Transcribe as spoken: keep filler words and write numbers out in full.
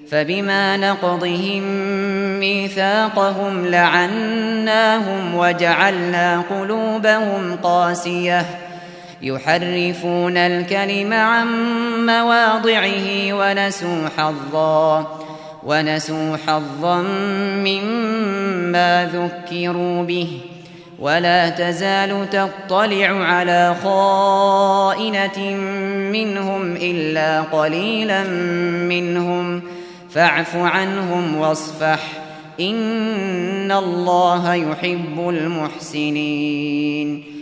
فبما نقضهم ميثاقهم لعناهم وجعلنا قلوبهم قاسية يحرفون الكلم عن مواضعه ونسوا حظا ونسوا حظا مما ذكروا به ولا تزال تطلع على خائنة منهم إلا قليلا منهم فاعف عنهم واصفح إن الله يحب المحسنين